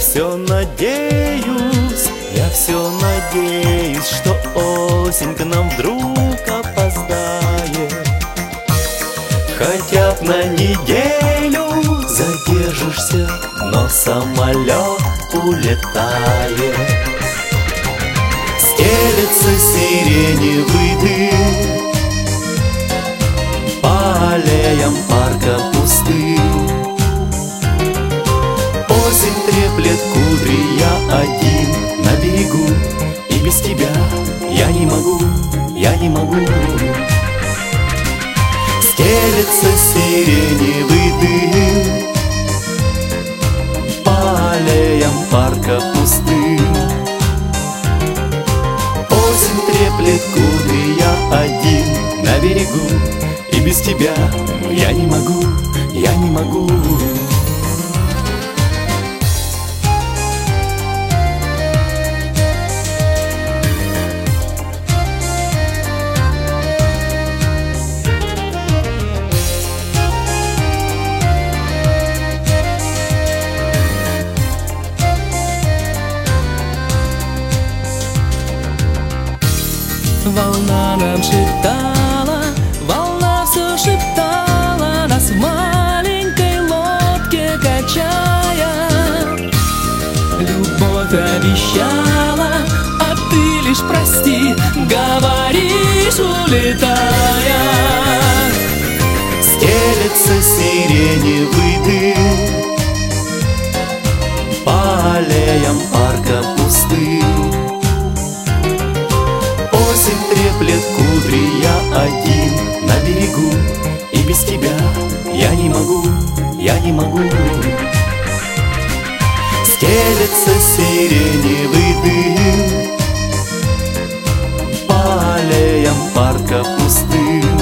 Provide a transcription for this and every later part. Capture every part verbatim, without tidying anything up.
все надеюсь, я все надеюсь, что осень к нам вдруг опоздает. Хотя б на неделю задержишься, но самолет улетает. Стелется сиреневый дым по аллеям парка пустым. Осень треплет кудри, я один на берегу, и без тебя я не могу, я не могу. Стелется сиреневый дым по аллеям парка пустым. Осень треплет кудри, я один на берегу, и без тебя я не могу, я не могу. Волна нам шептала, волна все шептала, нас в маленькой лодке качая. Любовь обещала, а ты лишь прости, говоришь, улетая. Стелется сиреневый дым по аллеям парка пустым. Осень треплет кудри, я один на берегу, и без тебя я не могу, я не могу. Стелется сиреневый дым по аллеям парка пустым.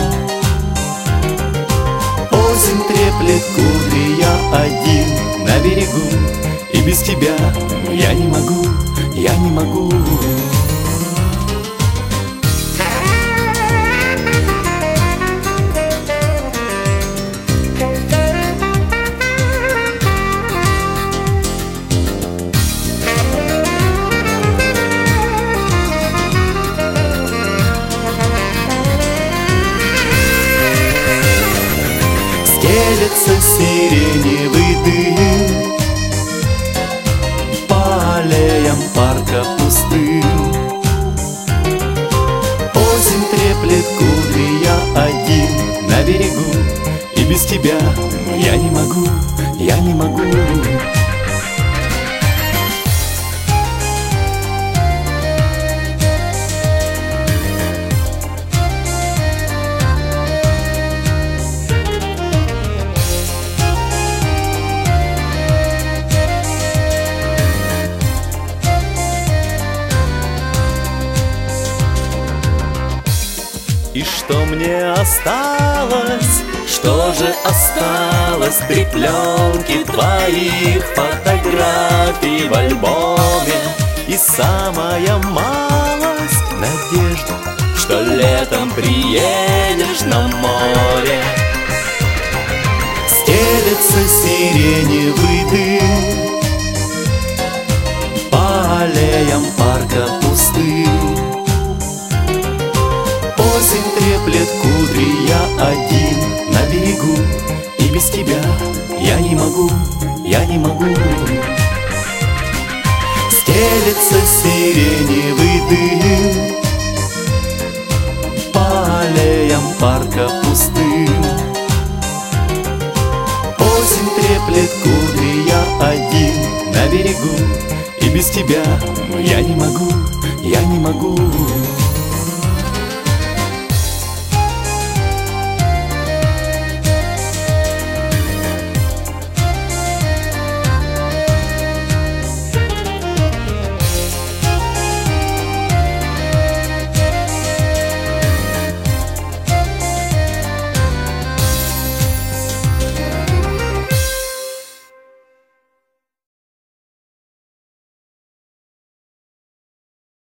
Осень треплет кудри, я один на берегу, и без тебя я не могу, я не могу. Стелется сиреневый дым по аллеям парка пустым. Осень треплет кудри, я один на берегу, и без тебя я не могу, я не могу. И что мне осталось, что же осталось? Три пленки твоих фотографий в альбоме, и самая малость надежда, что летом приедешь на море. Стелется сиреневый дым по аллеям парка пустым. Осень треплет кудри, я один на берегу, и без тебя я не могу, я не могу. Стелется сиреневый дым по аллеям парка пустым. Осень треплет кудри, я один на берегу, и без тебя я не могу, я не могу.